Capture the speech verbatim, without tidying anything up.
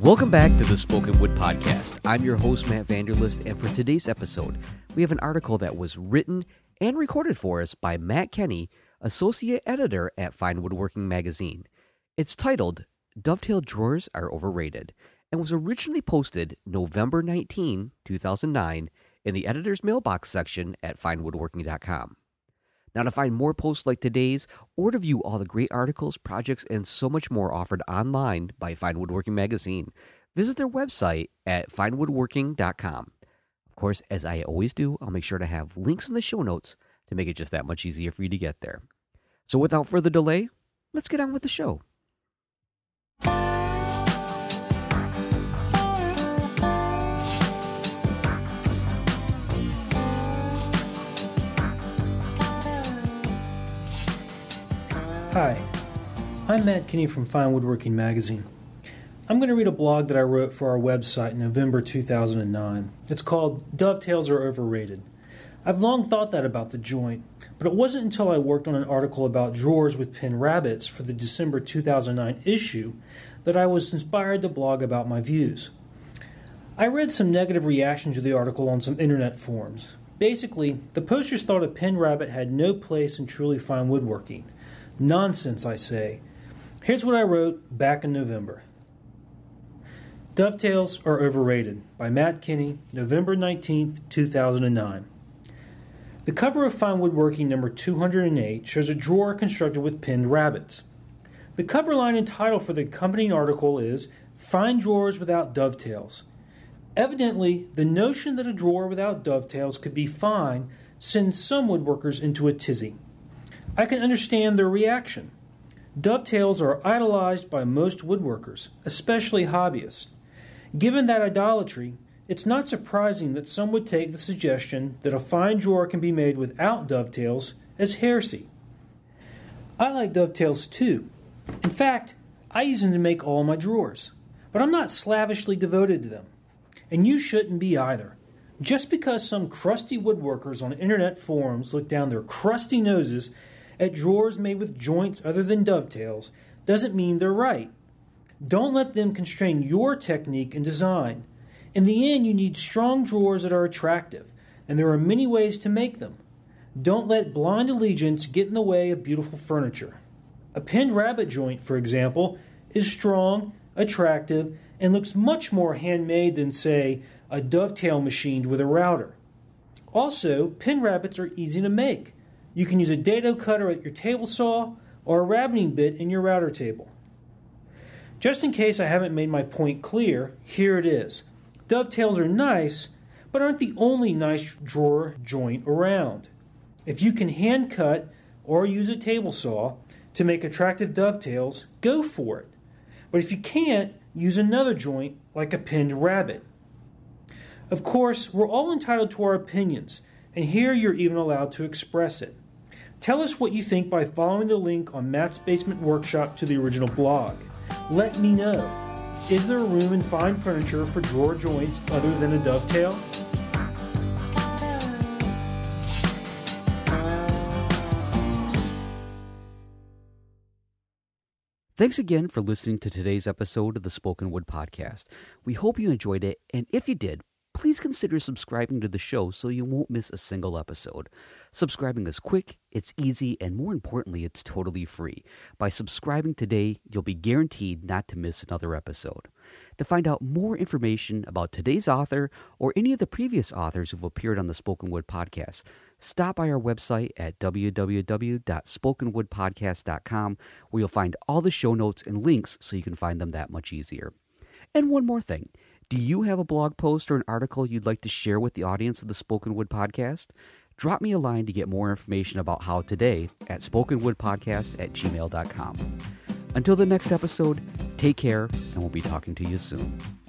Welcome back to the Spoken Wood Podcast. I'm your host, Matt Vanderlist, and for today's episode, we have an article that was written and recorded for us by Matt Kenny, Associate Editor at Fine Woodworking Magazine. It's titled, Dovetail Drawers Are Overrated, and was originally posted November nineteenth, two thousand nine, in the editor's mailbox section at fine woodworking dot com. Now, to find more posts like today's, or to view all the great articles, projects, and so much more offered online by Fine Woodworking Magazine, visit their website at fine woodworking dot com. Of course, as I always do, I'll make sure to have links in the show notes to make it just that much easier for you to get there. So without further delay, let's get on with the show. Hi, I'm Matt Kenny from Fine Woodworking Magazine. I'm going to read a blog that I wrote for our website in November two thousand nine. It's called Dovetails Are Overrated. I've long thought that about the joint, but it wasn't until I worked on an article about drawers with pin rabbets for the December two thousand nine issue that I was inspired to blog about my views. I read some negative reactions to the article on some internet forums. Basically, the posters thought a pin rabbet had no place in truly fine woodworking. Nonsense, I say. Here's what I wrote back in November. Dovetails Are Overrated by Matt Kenny, November nineteenth, two thousand nine. The cover of Fine Woodworking number two hundred eight shows a drawer constructed with pinned rabbets. The cover line and title for the accompanying article is Fine Drawers Without Dovetails. Evidently, the notion that a drawer without dovetails could be fine sends some woodworkers into a tizzy. I can understand their reaction. Dovetails are idolized by most woodworkers, especially hobbyists. Given that idolatry, it's not surprising that some would take the suggestion that a fine drawer can be made without dovetails as heresy. I like dovetails too. In fact, I use them to make all my drawers. But I'm not slavishly devoted to them. And you shouldn't be either. Just because some crusty woodworkers on internet forums look down their crusty noses at drawers made with joints other than dovetails doesn't mean they're right. Don't let them constrain your technique and design. In the end, you need strong drawers that are attractive, and there are many ways to make them. Don't let blind allegiance get in the way of beautiful furniture. A pinned rabbet joint, for example, is strong, attractive, and looks much more handmade than, say, a dovetail machined with a router. Also, pin rabbets are easy to make. You can use a dado cutter at your table saw or a rabbiting bit in your router table. Just in case I haven't made my point clear, here it is. Dovetails are nice, but aren't the only nice drawer joint around. If you can hand cut or use a table saw to make attractive dovetails, go for it. But if you can't, use another joint like a pinned rabbet. Of course, we're all entitled to our opinions, and here you're even allowed to express it. Tell us what you think by following the link on Matt's Basement Workshop to the original blog. Let me know. Is there room in fine furniture for drawer joints other than a dovetail? Thanks again for listening to today's episode of the Spoken Wood Podcast. We hope you enjoyed it, and if you did, please consider subscribing to the show so you won't miss a single episode. Subscribing is quick, it's easy, and more importantly, it's totally free. By subscribing today, you'll be guaranteed not to miss another episode. To find out more information about today's author or any of the previous authors who've appeared on the Spoken Wood Podcast, stop by our website at w w w dot spoken wood podcast dot com, where you'll find all the show notes and links so you can find them that much easier. And one more thing. Do you have a blog post or an article you'd like to share with the audience of the Spoken Wood Podcast? Drop me a line to get more information about how today at spoken wood podcast at gmail dot com. Until the next episode, take care, and we'll be talking to you soon.